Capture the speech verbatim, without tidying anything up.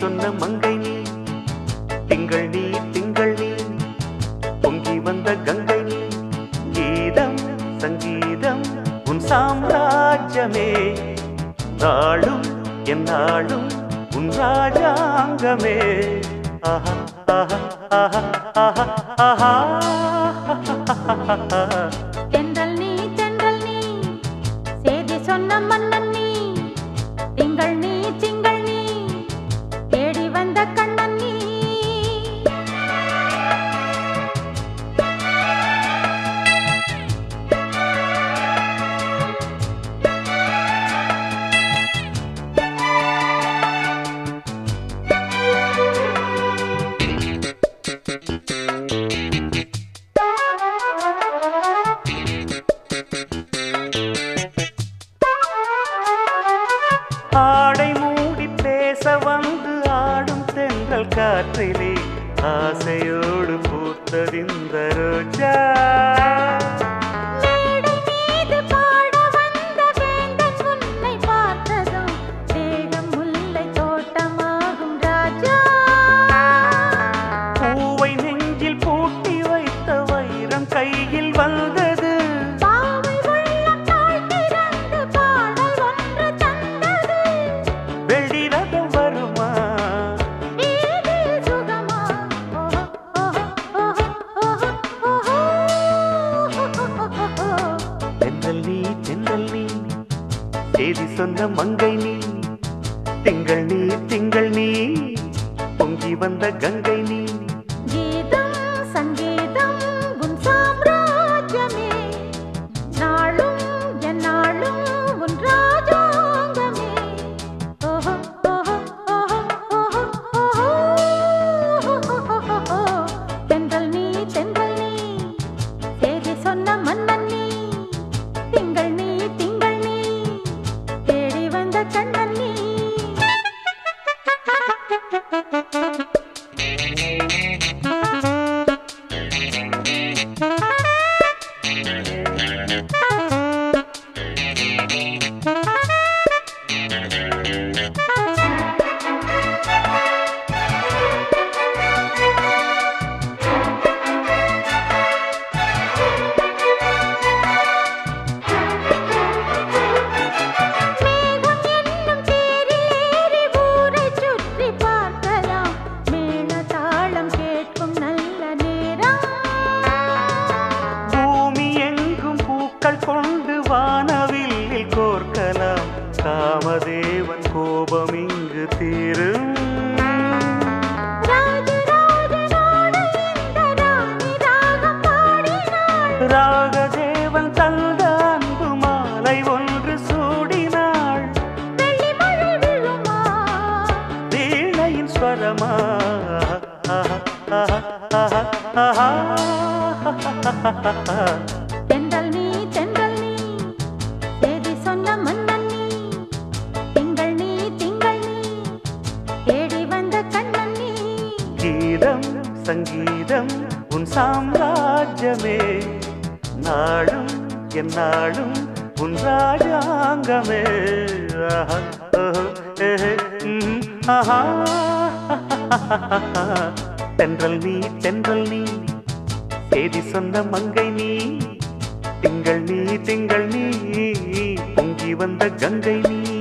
சொன்ன மங்கை நீ, திங்கள் நீ திங்கள் நீ, பொங்கி வந்த கங்கை நீ. கீதம் சங்கீதம் உன் சாம்ராஜ்யமே, நாளும் என் நாளும் உன் ராஜாங்கமே. ஆஹா ஆஹா ஆஹா ஆஹா ஆஹா. தென்றல் நீ தென்றல் நீ, சேதி சொன்ன மன்னன் நீ, திங்கள் நீ திங்கள் நீ, தேடி வந்த கண்ணன் நீ. ஆடை மூடி பேச வந்து ஆடும் தென்றல் காற்றிலே, ஆசையோடு பூத்ததிந்த ரோஜா. மேடை மீது பாட வந்த வேந்தன் உன்னை பார்த்ததும் தேகம் முல்லை தோட்டமாகும் ராஜா. பூவை நெஞ்சில் பூட்டி வைத்த வைரம் கையில் வந்தது, பாவை உள்ளம் தாழ்த்திறந்து பாடல் ஒன்று தந்தது. வெள்ளி ரதம் வருமா வீதில் சுகமா, ஓஹோ ஓஹோ ஓஹோ ஓஹோ ஓஹோ. தென்றல் நீ தென்றல் நீ, செய்தி சொன்ன மங்கை நீ, திங்கள் நீ திங்கள் நீ, பொங்கி வந்த கங்கை நீ. கீதம் சங்கீதம் உன் சாம்ராஜ்யமே, நாளும் என் நாளும் உன் ராஜாங்கமே. ஓஹோ ஓஹோ ஓஹோ ஓஹோ ஓஹோ. தென்றல் நீ தென்றல் நீ, சேதி சொன்ன மன்னன் நீ, திங்கள் நீ திங்கள் நீ, தேடி வந்த கண்ணன் நீ. மேகம் என்னும் தேரிலேறி ஊரைச் சுற்றிப் பார்க்கலாம், மேளதாளம் கேட்கும் நல்ல நேரம். பூமி எங்கும் பூக்கள் கொண்டு வானவில்லில் கோர்க்கலாம், காமதேவன் கோபம் இங்கு தீரும். ராஜராஜனோடு இந்த ராணி ராகம் பாடினாள், ராகதேவன் தந்த அன்பு மாலை ஒன்று சூடினாள், வெள்ளி மழை விழுமா, வீணையின் ஸ்வரமா. ஆஹா, ஆஹா, ஆஹா, ஆஹா, ஆஹா. தென்றல் நீ தென்றல் நீ, சேதி சொன்ன மன்னன் நீ, திங்கள் நீ திங்கள் நீ, தேடி வந்த கண்ணன் நீ. கீதம் சங்கீதம் உன் சாம்ராஜ்யமே, நாளும் என் நாளும் உன் ராஜாங்கமே. ஆஹா, ஓஹோ, ஏஹே, ம், ஆஹா. தென்றல் நீ தென்றல் நீ, செய்தி சொன்ன மங்கை நீ, திங்கள் நீ திங்கள் நீ, பொங்கி வந்த கங்கை நீ.